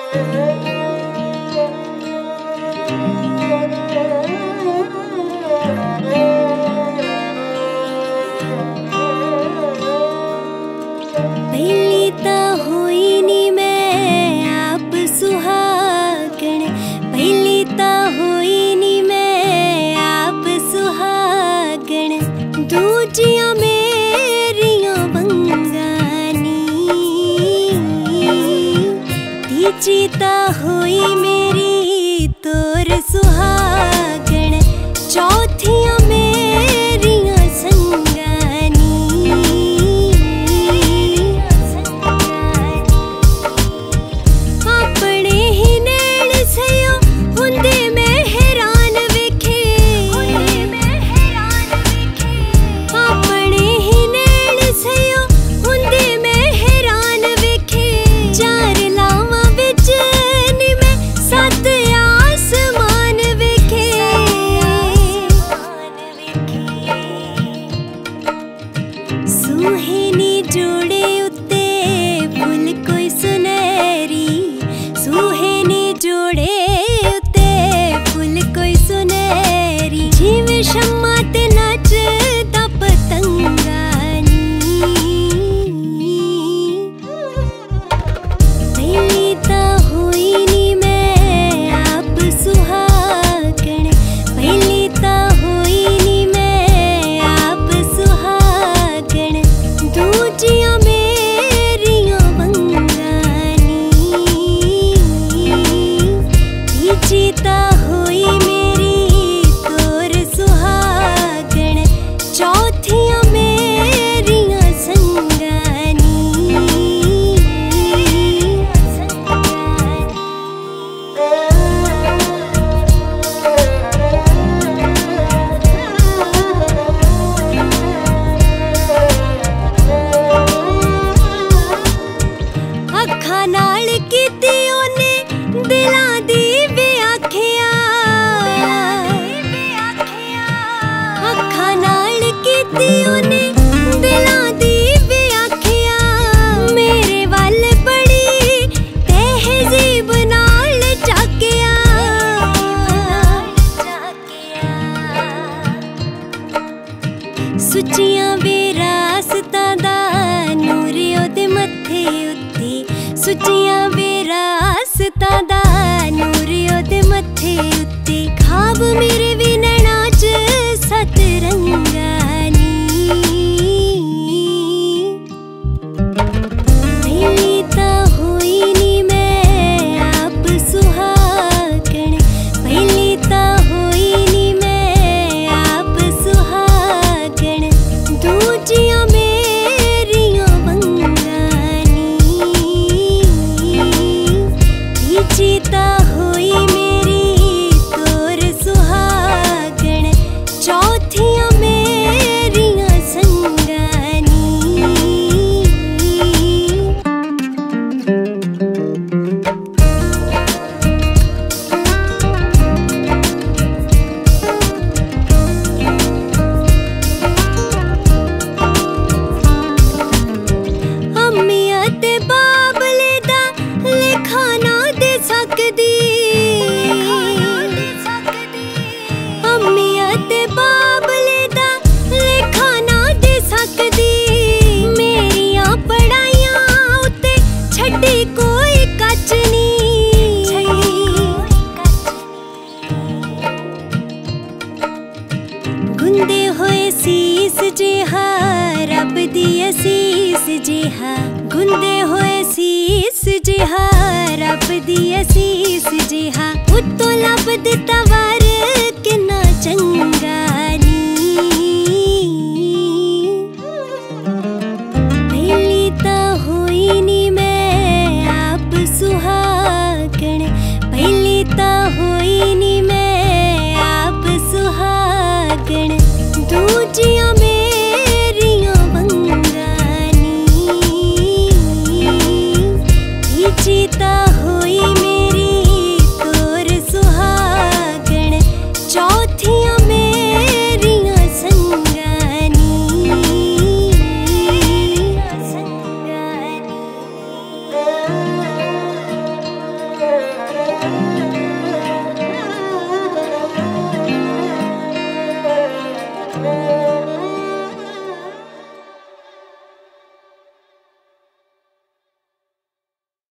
पहली ता होई नी मैं आप सुहागण, पहली ता होई नी मैं आप सुहागण, दूजियां मेरियां बंगानी, तीजी ता होई मेरी तोर सुहागण, चौथियां मेरियां संगानी। अपने ही नैन सयो हुंदे मैं हैरान वेखे, अपने ही नैन सयो हुंदे मैं हैरान वेखे, चार लावां विच नी मैं सत आसमान वेखे। सुहेनी जोड़े उत्ते फुल कोई सुनहरी, सुहेनी जोड़े उत्ते फुल कोई सुनहरी, जिवें शम्मा ते नचदा पतंगानी। पहली ता होई नी मैं आप सुहागण, पहली ता होई नी मैं आप सुहागण, दूजियां मेरियां बंगानी, तीजी ता होई मेरी तोर सुहागण, चौथियां मेरियां संगानी। अखां नाल कीती ओने दिलां दी व्याख्या, अखां नाल कीती ओने दिलां दी व्याख्या, मेरे वल बड़ी तहज़ीब नाल झाकिया। सुच्चियां विरासतां दा नूर ओदे मत्थे उत्ते, सुच्चियां विरासतां दा नूर ओदे मत्थे उत्ते, खाब मेरे भी नैनां च सत रंगानी। पहली ता होई नी मैं आप सुहागण, पहली ता होई नी मैं आप सुहागण, दूजियां मेरियां बंगानी, तीजी ता होई मेरी तोर सुहागण, चौथियां मेरियां संगानी। पहली ता होई नी मैं आप सुहागण, पहली ता होई नी मैं आप सुहागण, दूजियां मेरियां बंगानी, तीजी ता होई मेरी तोर सुहागण, चौथियां मेरियां संगानी। अम्मियां ते बाबले दा लेखा ना दे सकदी, अम्मियां ते बाबले दा लेखा ना दे सकदी, मेरियां पढ़ाइयां उत्ते छड्डी कोई कच नी। गुंदे होए सीस जिहा रब दी असीस जिहा, गुंदे होए सीस जिहा रब दी असीस जिहा, उत्तों लब दिता वर किन्ना चंगा नी। पहली ता होई नी मैं आप सुहागण, पहली ता होई नी मैं आप सुहागण, दूजियां मेरियां बंगानी, तीजी ता होई